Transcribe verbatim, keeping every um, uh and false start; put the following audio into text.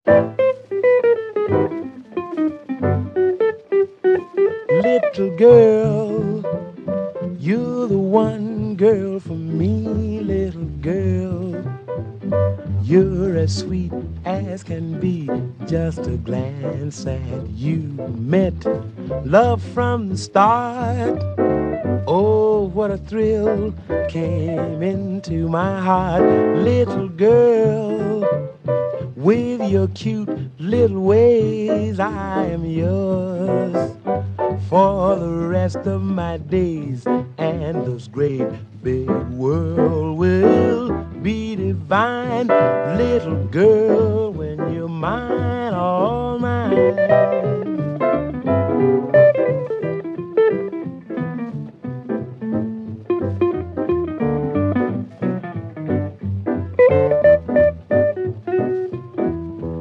Little girl, you're the one girl for me, little girl. You're as sweet as can be, just a glance at you meant love from the start. Oh, what a thrill came into my heart, little girl. With your cute little ways, I am yours for the rest of my days. And this great big world will be divine, little girl, when you're mine, all mine.